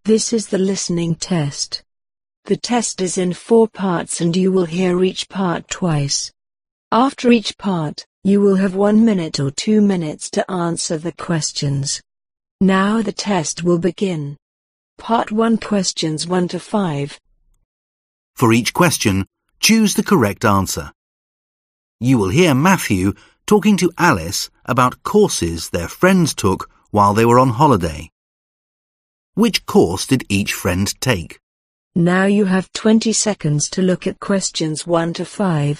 This is the listening test. The test is in 4 parts and you will hear each part twice. After each part, you will have 1 minute or 2 minutes to answer the questions. Now the test will begin. Part 1, questions 1 to 5. For each question, choose the correct answer. You will hear Matthew talking to Alice about courses their friends took while they were on holiday. Which course did each friend take? Now you have 20 seconds to look at questions 1 to 5.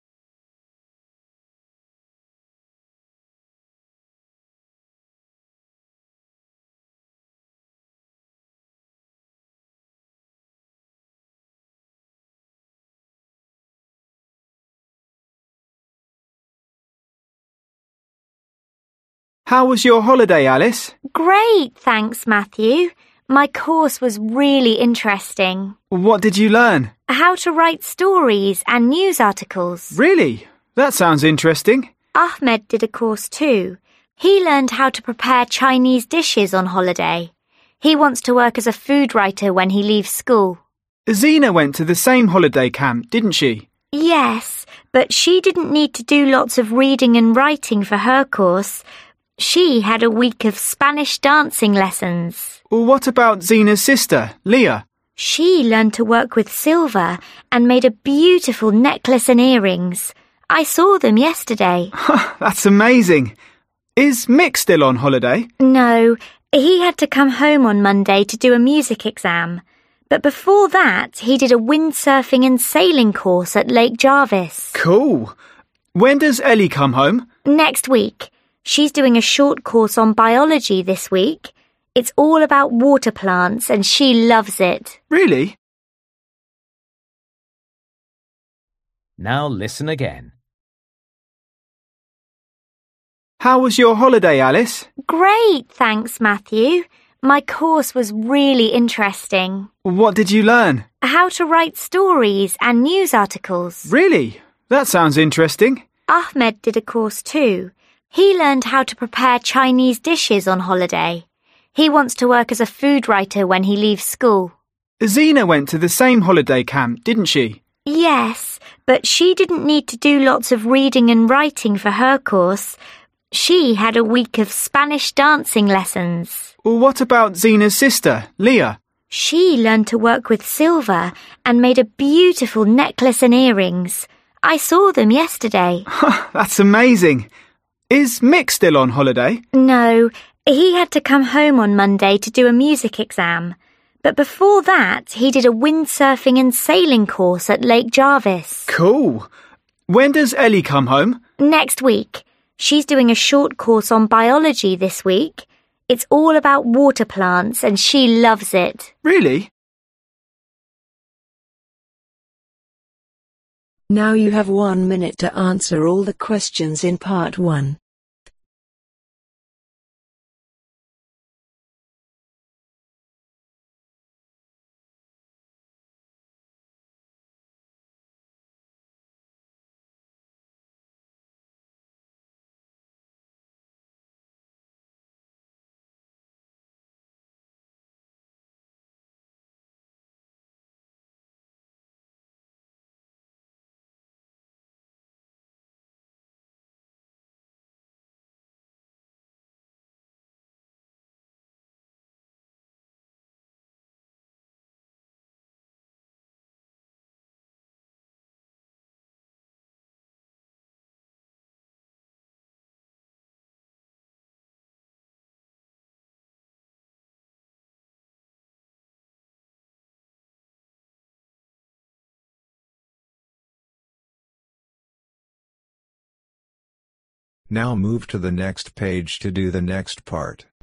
How was your holiday, Alice? Great, thanks, Matthew. My course was really interesting. What did you learn? How to write stories and news articles. Really? That sounds interesting. Ahmed did a course too. He learned how to prepare Chinese dishes on holiday. He wants to work as a food writer when he leaves school. Zena went to the same holiday camp, didn't she? Yes, but she didn't need to do lots of reading and writing for her course. She had a week of Spanish dancing lessons. What about Zena's sister, Leah? She learned to work with silver and made a beautiful necklace and earrings. I saw them yesterday. That's amazing. Is Mick still on holiday? No, he had to come home on Monday to do a music exam. But before that, he did a windsurfing and sailing course at Lake Jarvis. Cool. When does Ellie come home? Next week. She's doing a short course on biology this week. It's all about water plants and she loves it. Really? Now listen again. How was your holiday, Alice? Great, thanks, Matthew. My course was really interesting. What did you learn? How to write stories and news articles. Really? That sounds interesting. Ahmed did a course too. He learned how to prepare Chinese dishes on holiday. He wants to work as a food writer when he leaves school. Zena went to the same holiday camp, didn't she? Yes, but she didn't need to do lots of reading and writing for her course. She had a week of Spanish dancing lessons. What about Zena's sister, Leah? She learned to work with silver and made a beautiful necklace and earrings. I saw them yesterday. That's amazing. Is Mick still on holiday? No, he had to come home on Monday to do a music exam. But before that, he did a windsurfing and sailing course at Lake Jarvis. Cool. When does Ellie come home? Next week. She's doing a short course on biology this week. It's all about water plants and she loves it. Really? Now you have 1 minute to answer all the questions in part 1. Now move to the next page to do the next part.